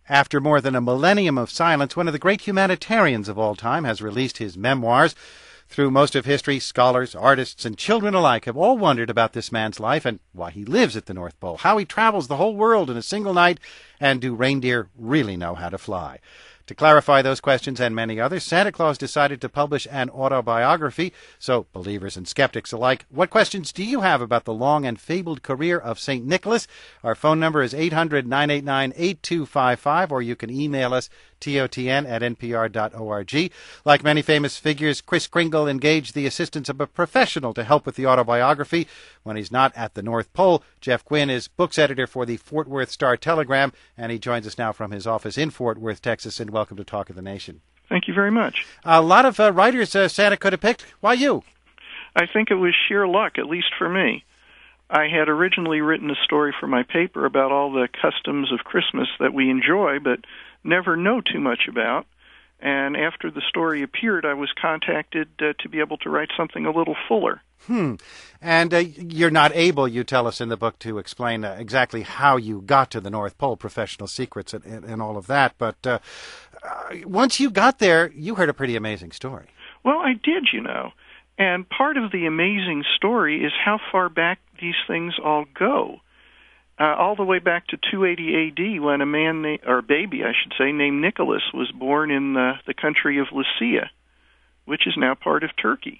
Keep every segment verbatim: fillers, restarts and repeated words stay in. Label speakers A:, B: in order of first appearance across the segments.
A: After more than a millennium of silence, one of the great humanitarians of all time has released his memoirs. Through most of history, scholars, artists, and children alike have all wondered about this man's life and why he lives at the North Pole, how he travels the whole world in a single night, and do reindeer really know how to fly? To clarify those questions and many others, Santa Claus decided to publish an autobiography. So, believers and skeptics alike, what questions do you have about the long and fabled career of Saint Nicholas? Our phone number is eight hundred, nine eight nine, eight two five five, or you can email us, T O T N at N P R dot org. Like many famous figures, Kris Kringle engaged the assistance of a professional to help with the autobiography. When he's not at the North Pole, Jeff Quinn is books editor for the Fort Worth Star-Telegram, and he joins us now from his office in Fort Worth, Texas. And welcome to Talk of the Nation.
B: Thank you very much.
A: A lot of uh, writers uh, Santa could have picked. Why you?
B: I think it was sheer luck, at least for me. I had originally written a story for my paper about all the customs of Christmas that we enjoy but never know too much about. And after the story appeared, I was contacted uh, to be able to write something a little fuller.
A: Hmm. And uh, you're not able, you tell us in the book, to explain uh, exactly how you got to the North Pole, professional secrets and, and, and all of that. But uh, uh, once you got there, you heard a pretty amazing story.
B: Well, I did, you know. And part of the amazing story is how far back these things all go. Uh, all the way back to two eighty A D, when a man, na- or a baby, I should say, named Nicholas was born in the, the country of Lycia, which is now part of Turkey.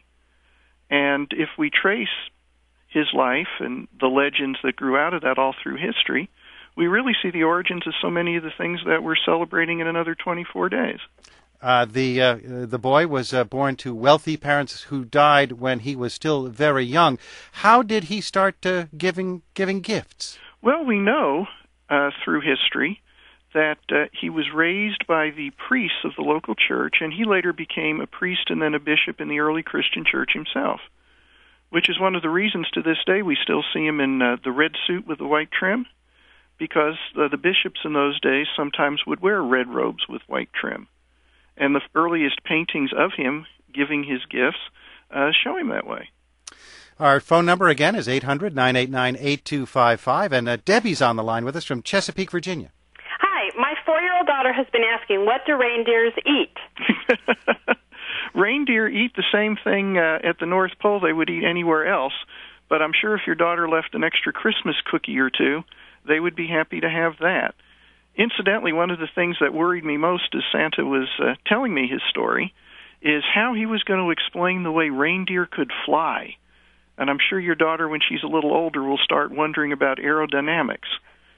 B: And if we trace his life and the legends that grew out of that all through history, we really see the origins of so many of the things that we're celebrating in another twenty-four days.
A: Uh, the uh, the boy was uh, born to wealthy parents who died when he was still very young. How did he start uh, giving giving gifts?
B: Well, we know uh, through history that uh, he was raised by the priests of the local church, and he later became a priest and then a bishop in the early Christian church himself, which is one of the reasons to this day we still see him in uh, the red suit with the white trim, because uh, the bishops in those days sometimes would wear red robes with white trim. And the earliest paintings of him giving his gifts uh, show him that way.
A: Our phone number again is eight hundred, nine eight nine, eight two five five, and uh, Debbie's on the line with us from Chesapeake, Virginia.
C: Hi, my four-year-old daughter has been asking, what do reindeers eat?
B: Reindeer eat the same thing uh, at the North Pole they would eat anywhere else, but I'm sure if your daughter left an extra Christmas cookie or two, they would be happy to have that. Incidentally, one of the things that worried me most as Santa was uh, telling me his story is how he was going to explain the way reindeer could fly. And I'm sure your daughter, when she's a little older, will start wondering about aerodynamics.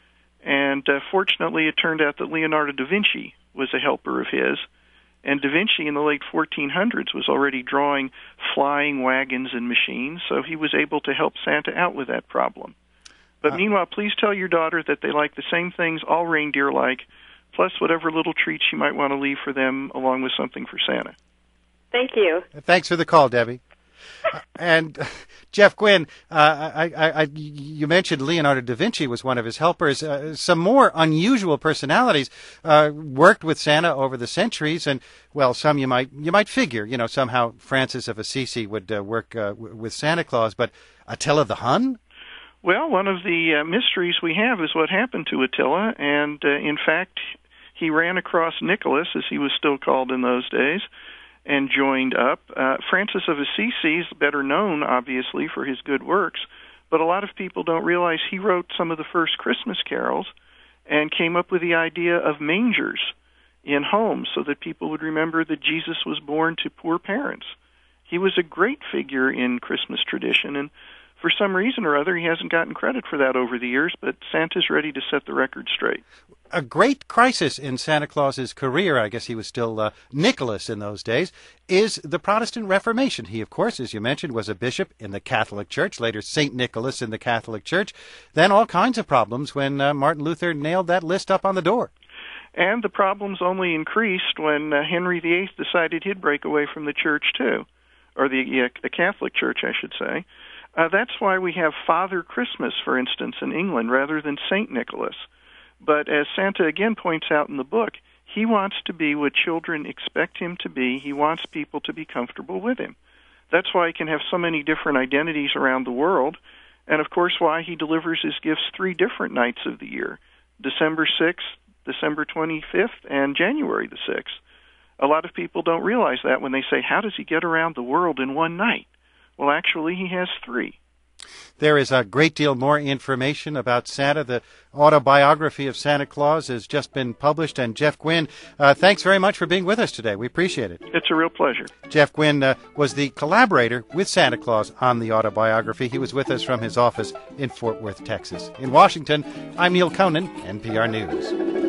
B: And uh, fortunately, it turned out that Leonardo da Vinci was a helper of his. And da Vinci in the late fourteen hundreds was already drawing flying wagons and machines, so he was able to help Santa out with that problem. But meanwhile, please tell your daughter that they like the same things all reindeer like, plus whatever little treats you might want to leave for them, along with something for Santa.
C: Thank you.
A: Thanks for the call, Debbie. uh, and uh, Jeff Quinn, uh, I, I, I, you mentioned Leonardo da Vinci was one of his helpers. Uh, some more unusual personalities uh, worked with Santa over the centuries, and well, some you might you might figure, you know, somehow Francis of Assisi would uh, work uh, w- with Santa Claus, but Attila the Hun?
B: Well, one of the uh, mysteries we have is what happened to Attila, and uh, in fact, he ran across Nicholas, as he was still called in those days, and joined up. Uh, Francis of Assisi is better known, obviously, for his good works, but a lot of people don't realize he wrote some of the first Christmas carols and came up with the idea of mangers in homes so that people would remember that Jesus was born to poor parents. He was a great figure in Christmas tradition, and for some reason or other, he hasn't gotten credit for that over the years, but Santa's ready to set the record straight.
A: A great crisis in Santa Claus's career, I guess he was still uh, Nicholas in those days, is the Protestant Reformation. He, of course, as you mentioned, was a bishop in the Catholic Church, later Saint Nicholas in the Catholic Church. Then all kinds of problems when uh, Martin Luther nailed that list up on the door.
B: And the problems only increased when uh, Henry the Eighth decided he'd break away from the church, too, or the, uh, the Catholic Church, I should say. Uh, that's why we have Father Christmas, for instance, in England, rather than Saint Nicholas. But as Santa again points out in the book, he wants to be what children expect him to be. He wants people to be comfortable with him. That's why he can have so many different identities around the world, and of course why he delivers his gifts three different nights of the year, December sixth, December twenty-fifth and January the sixth. A lot of people don't realize that when they say, how does he get around the world in one night? Well, actually, he has three.
A: There is a great deal more information about Santa. The autobiography of Santa Claus has just been published. And Jeff Guinn, uh, thanks very much for being with us today. We appreciate it.
B: It's a real pleasure.
A: Jeff Guinn uh, was the collaborator with Santa Claus on the autobiography. He was with us from his office in Fort Worth, Texas. In Washington, I'm Neil Conan, N P R News.